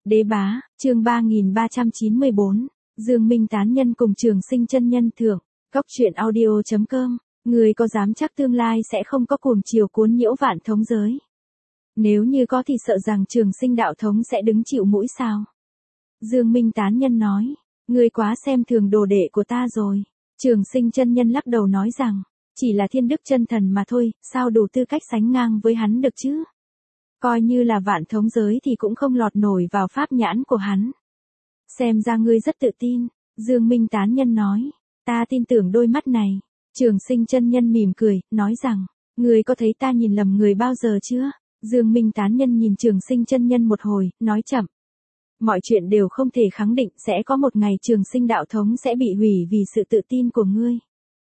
Đế bá, chương 3394, Dương Minh tán nhân cùng Trường Sinh chân nhân thưởng, Cốc truyện audio.com, người có dám chắc tương lai sẽ không có cuồng chiều cuốn nhiễu vạn thống giới. Nếu như có thì sợ rằng Trường Sinh đạo thống sẽ đứng chịu mũi sao. Dương Minh tán nhân nói, người quá xem thường đồ đệ của ta rồi. Trường Sinh chân nhân lắc đầu nói rằng, chỉ là thiên đức chân thần mà thôi, sao đủ tư cách sánh ngang với hắn được chứ? Coi như là vạn thống giới thì cũng không lọt nổi vào pháp nhãn của hắn. Xem ra ngươi rất tự tin, Dương Minh tán nhân nói, ta tin tưởng đôi mắt này. Trường Sinh chân nhân mỉm cười, nói rằng, ngươi có thấy ta nhìn lầm người bao giờ chưa? Dương Minh tán nhân nhìn Trường Sinh chân nhân một hồi, nói chậm. Mọi chuyện đều không thể khẳng định sẽ có một ngày Trường Sinh đạo thống sẽ bị hủy vì sự tự tin của ngươi.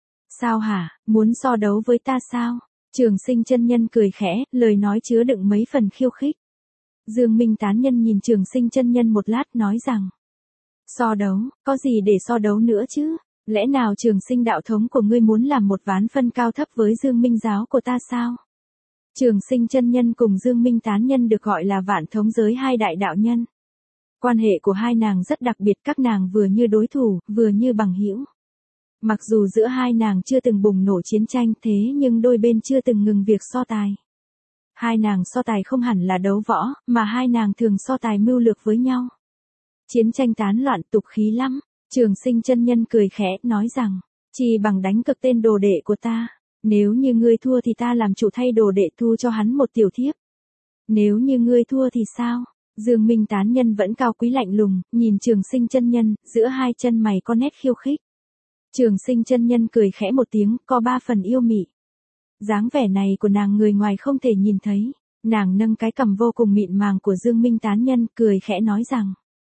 Sao hả, muốn so đấu với ta sao? Trường Sinh chân nhân cười khẽ, lời nói chứa đựng mấy phần khiêu khích. Dương Minh tán nhân nhìn Trường Sinh chân nhân một lát nói rằng, so đấu, có gì để so đấu nữa chứ? Lẽ nào Trường Sinh đạo thống của ngươi muốn làm một ván phân cao thấp với Dương Minh giáo của ta sao? Trường Sinh chân nhân cùng Dương Minh tán nhân được gọi là vạn thống giới hai đại đạo nhân. Quan hệ của hai nàng rất đặc biệt, các nàng vừa như đối thủ, vừa như bằng hữu. Mặc dù giữa hai nàng chưa từng bùng nổ chiến tranh thế nhưng đôi bên chưa từng ngừng việc so tài. Hai nàng so tài không hẳn là đấu võ, mà hai nàng thường so tài mưu lược với nhau. Chiến tranh tán loạn tục khí lắm. Trường Sinh chân nhân cười khẽ, nói rằng, chỉ bằng đánh cực tên đồ đệ của ta. Nếu như ngươi thua thì ta làm chủ thay đồ đệ thu cho hắn một tiểu thiếp. Nếu như ngươi thua thì sao? Dương Minh tán nhân vẫn cao quý lạnh lùng, nhìn Trường Sinh chân nhân, giữa hai chân mày có nét khiêu khích. Trường Sinh chân nhân cười khẽ một tiếng, có ba phần yêu mị. Dáng vẻ này của nàng người ngoài không thể nhìn thấy, nàng nâng cái cằm vô cùng mịn màng của Dương Minh tán nhân, cười khẽ nói rằng,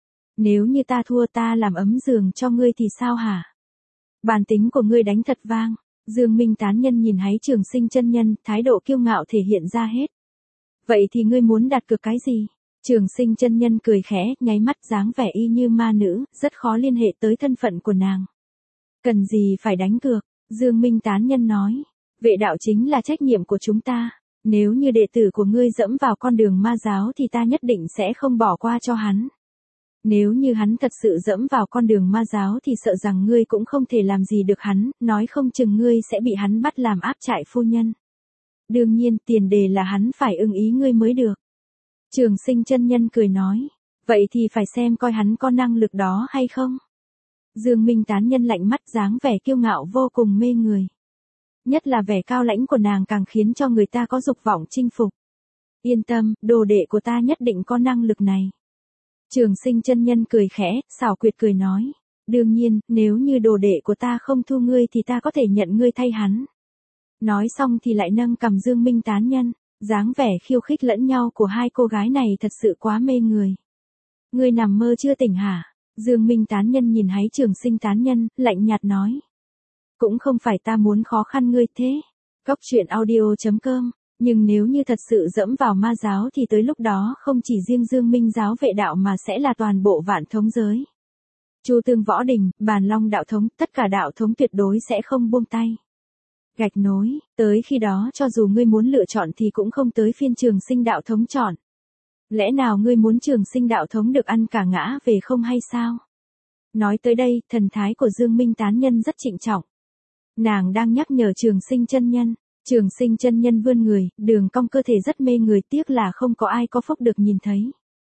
nếu như ta thua ta làm ấm giường cho ngươi thì sao hả? Bản tính của ngươi đánh thật vang. Dương Minh tán nhân nhìn háy Trường Sinh chân nhân, thái độ kiêu ngạo thể hiện ra hết. Vậy thì ngươi muốn đặt cược cái gì? Trường Sinh chân nhân cười khẽ, nháy mắt dáng vẻ y như ma nữ, rất khó liên hệ tới thân phận của nàng. Cần gì phải đánh cược? Dương Minh tán nhân nói, vệ đạo chính là trách nhiệm của chúng ta. Nếu như đệ tử của ngươi dẫm vào con đường ma giáo thì ta nhất định sẽ không bỏ qua cho hắn. Nếu như hắn thật sự dẫm vào con đường ma giáo thì sợ rằng ngươi cũng không thể làm gì được hắn, nói không chừng ngươi sẽ bị hắn bắt làm áp trại phu nhân. Đương nhiên, tiền đề là hắn phải ưng ý ngươi mới được. Trường Sinh chân nhân cười nói, vậy thì phải xem coi hắn có năng lực đó hay không. Dương Minh tán nhân lạnh mắt, dáng vẻ kiêu ngạo vô cùng mê người. Nhất là vẻ cao lãnh của nàng càng khiến cho người ta có dục vọng chinh phục. Yên tâm, đồ đệ của ta nhất định có năng lực này. Trường Sinh chân nhân cười khẽ, xảo quyệt cười nói, đương nhiên, nếu như đồ đệ của ta không thu ngươi thì ta có thể nhận ngươi thay hắn. Nói xong thì lại nâng cằm Dương Minh tán nhân, dáng vẻ khiêu khích lẫn nhau của hai cô gái này thật sự quá mê người. Ngươi nằm mơ chưa tỉnh hả? Dương Minh tán nhân nhìn háy Trường Sinh tán nhân, lạnh nhạt nói. Cũng không phải ta muốn khó khăn ngươi thế. Cốc truyện audio.com, nhưng nếu như thật sự dẫm vào ma giáo thì tới lúc đó không chỉ riêng Dương Minh giáo vệ đạo mà sẽ là toàn bộ vạn thống giới. Chu Tương Võ Đình, Bàn Long đạo thống, tất cả đạo thống tuyệt đối sẽ không buông tay. Gạch nối, tới khi đó cho dù ngươi muốn lựa chọn thì cũng không tới phiên Trường Sinh đạo thống chọn. Lẽ nào ngươi muốn Trường Sinh đạo thống được ăn cả ngã về không hay sao? Nói tới đây, thần thái của Dương Minh tán nhân rất trịnh trọng. Nàng đang nhắc nhở Trường Sinh chân nhân. Trường Sinh chân nhân vươn người, đường cong cơ thể rất mê người, tiếc là không có ai có phúc được nhìn thấy.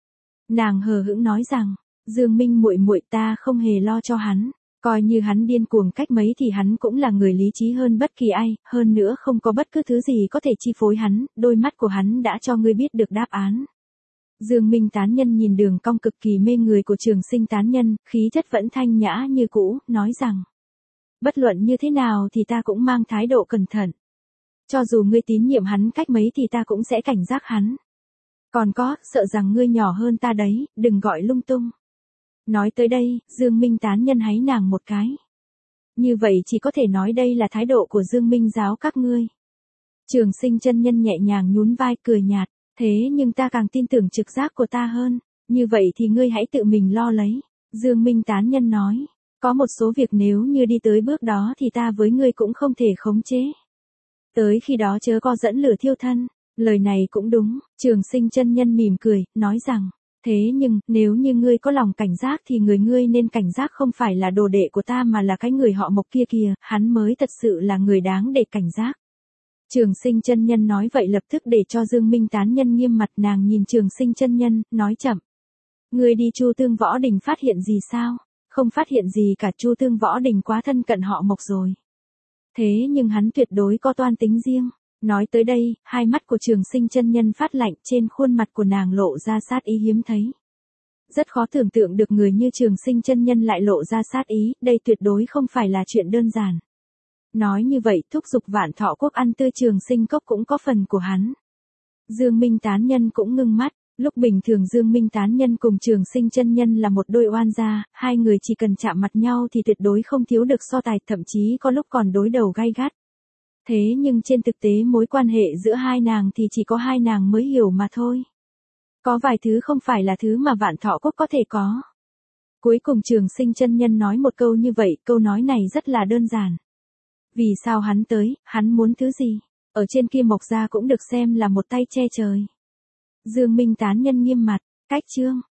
Nàng hờ hững nói rằng, Dương Minh muội muội, ta không hề lo cho hắn, coi như hắn điên cuồng cách mấy thì hắn cũng là người lý trí hơn bất kỳ ai, hơn nữa không có bất cứ thứ gì có thể chi phối hắn, đôi mắt của hắn đã cho ngươi biết được đáp án. Dương Minh tán nhân nhìn đường cong cực kỳ mê người của Trường Sinh tán nhân, khí chất vẫn thanh nhã như cũ, nói rằng, bất luận như thế nào thì ta cũng mang thái độ cẩn thận. Cho dù ngươi tín nhiệm hắn cách mấy thì ta cũng sẽ cảnh giác hắn. Còn có, sợ rằng ngươi nhỏ hơn ta đấy, đừng gọi lung tung. Nói tới đây, Dương Minh tán nhân háy nàng một cái. Như vậy chỉ có thể nói đây là thái độ của Dương Minh giáo các ngươi. Trường Sinh chân nhân nhẹ nhàng nhún vai cười nhạt, thế nhưng ta càng tin tưởng trực giác của ta hơn, như vậy thì ngươi hãy tự mình lo lấy. Dương Minh tán nhân nói, có một số việc nếu như đi tới bước đó thì ta với ngươi cũng không thể khống chế. Tới khi đó chớ có dẫn lửa thiêu thân. Lời này cũng đúng, Trường Sinh chân nhân mỉm cười, nói rằng, Thế nhưng, nếu như ngươi có lòng cảnh giác thì ngươi nên cảnh giác không phải là đồ đệ của ta mà là cái người họ Mộc kia kìa, hắn mới thật sự là người đáng để cảnh giác. Trường Sinh chân nhân nói vậy lập tức để cho Dương Minh tán nhân nghiêm mặt, nàng nhìn Trường Sinh chân nhân, nói chậm. Ngươi đi Chu Tương Võ Đình phát hiện gì sao? Không phát hiện gì cả, Chu Tương Võ Đình quá thân cận họ Mộc rồi. Thế nhưng hắn tuyệt đối có toan tính riêng. Nói tới đây, hai mắt của Trường Sinh chân nhân phát lạnh, trên khuôn mặt của nàng lộ ra sát ý hiếm thấy. Rất khó tưởng tượng được người như Trường Sinh chân nhân lại lộ ra sát ý, đây tuyệt đối không phải là chuyện đơn giản. Nói như vậy, thúc giục Vạn Thọ Quốc ăn tươi Trường Sinh cốc cũng có phần của hắn. Dương Minh tán nhân cũng ngưng mắt. Lúc bình thường Dương Minh tán nhân cùng Trường Sinh chân nhân là một đôi oan gia, hai người chỉ cần chạm mặt nhau thì tuyệt đối không thiếu được so tài, thậm chí có lúc còn đối đầu gay gắt. Thế nhưng trên thực tế mối quan hệ giữa hai nàng thì chỉ có hai nàng mới hiểu mà thôi. Có vài thứ không phải là thứ mà Vạn Thọ Quốc có thể có. Cuối cùng Trường Sinh chân nhân nói một câu như vậy, câu nói này rất là đơn giản. Vì sao hắn tới, hắn muốn thứ gì? Ở trên kia Mộc gia cũng được xem là một tay che trời. Dương Minh tán nhân nghiêm mặt, cách chương.